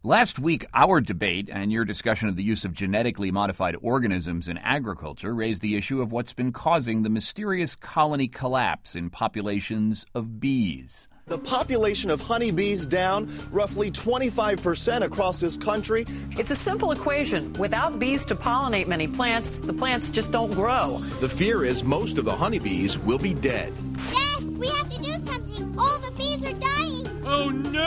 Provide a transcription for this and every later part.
Last week, our debate and your discussion of the use of genetically modified organisms in agriculture raised the issue of what's been causing the mysterious colony collapse in populations of bees. The population of honeybees down roughly 25% across this country. It's a simple equation. Without bees to pollinate many plants, the plants just don't grow. The fear is most of the honeybees will be dead. Dad, we have to do something. All the bees are dying. Oh,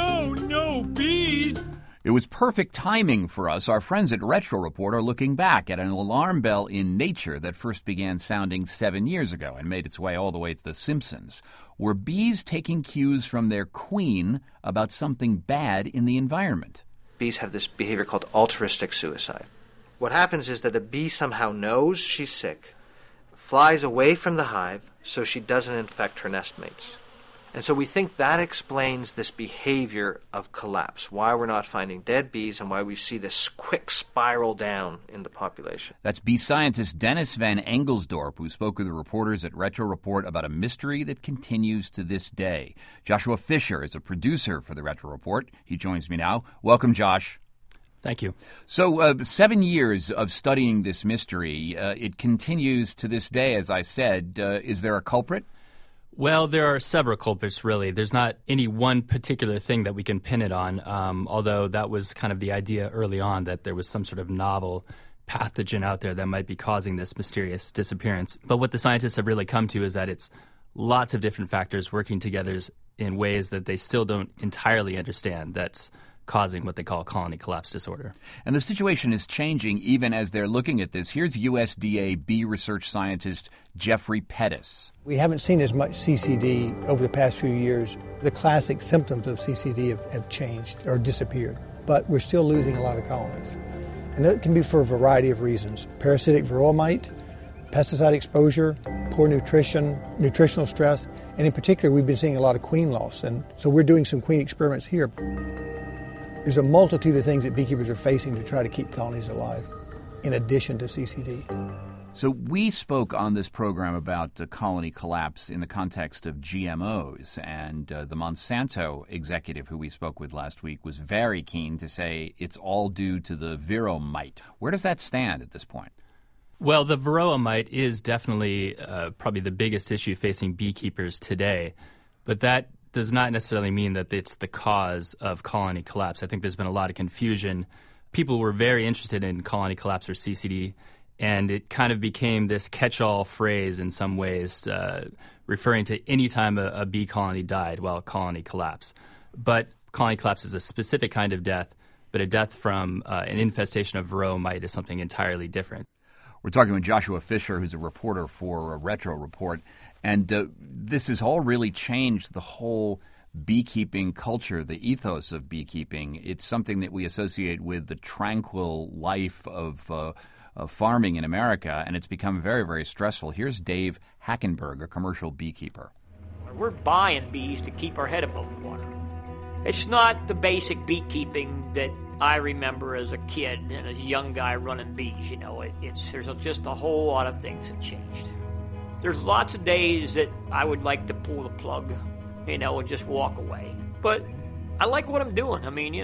no bees. It was perfect timing for us. Our friends at Retro Report are looking back at an alarm bell in nature that first began sounding 7 years ago and made its way all the way to The Simpsons. Were bees taking cues from their queen about something bad in the environment? Bees have this behavior called altruistic suicide. What happens is that a bee somehow knows she's sick, flies away from the hive so she doesn't infect her nestmates. And so we think that explains this behavior of collapse, why we're not finding dead bees and why we see this quick spiral down in the population. That's bee scientist Dennis Van Engelsdorp, who spoke with the reporters at Retro Report about a mystery that continues to this day. Joshua Fisher is a producer for the Retro Report. He joins me now. Welcome, Josh. Thank you. So 7 years of studying this mystery. It continues to this day, as I said. Is there a culprit? Well, there are several culprits, really. There's not any one particular thing that we can pin it on, although that was kind of the idea early on, that there was some sort of novel pathogen out there that might be causing this mysterious disappearance. But what the scientists have really come to is that it's lots of different factors working together in ways that they still don't entirely understand that's causing what they call colony collapse disorder. And the situation is changing even as they're looking at this. Here's USDA bee research scientist Jeffrey Pettis. We haven't seen as much CCD over the past few years. The classic symptoms of CCD have changed or disappeared, but we're still losing a lot of colonies. And that can be for a variety of reasons. Parasitic varroa mite, pesticide exposure, poor nutrition, nutritional stress, and in particular we've been seeing a lot of queen loss. And so we're doing some queen experiments here. There's a multitude of things that beekeepers are facing to try to keep colonies alive, in addition to CCD. So we spoke on this program about colony collapse in the context of GMOs, and the Monsanto executive who we spoke with last week was very keen to say it's all due to the varroa mite. Where does that stand at this point? Well, the varroa mite is definitely probably the biggest issue facing beekeepers today, but that does not necessarily mean that it's the cause of colony collapse. I think there's been a lot of confusion. People were very interested in colony collapse or CCD, and it kind of became this catch-all phrase in some ways, referring to any time a bee colony died, well, colony collapse. But colony collapse is a specific kind of death, but a death from an infestation of varroa mite is something entirely different. We're talking with Joshua Fisher, who's a reporter for Retro Report, and this has all really changed the whole beekeeping culture, the ethos of beekeeping. It's something that we associate with the tranquil life of farming in America, and it's become very, very stressful. Here's Dave Hackenberg, a commercial beekeeper. We're buying bees to keep our head above water. It's not the basic beekeeping that I remember as a kid and as a young guy running bees. You know, there's just a whole lot of things that changed. There's lots of days that I would like to pull the plug, and just walk away. But I like what I'm doing. I mean,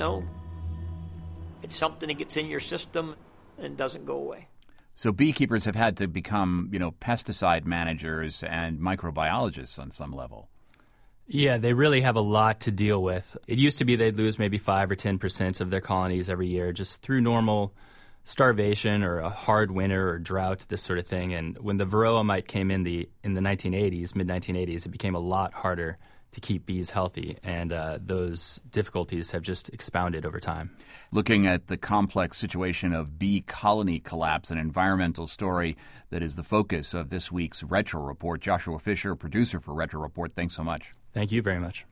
it's something that gets in your system and doesn't go away. So beekeepers have had to become, pesticide managers and microbiologists on some level. Yeah, they really have a lot to deal with. It used to be they'd lose maybe 5 or 10% of their colonies every year just through normal starvation or a hard winter or drought, this sort of thing. And when the varroa mite came in the 1980s, mid-1980s, it became a lot harder to keep bees healthy, and those difficulties have just expounded over time. Looking at the complex situation of bee colony collapse, an environmental story that is the focus of this week's Retro Report. Joshua Fisher, producer for Retro Report, thanks so much. Thank you very much.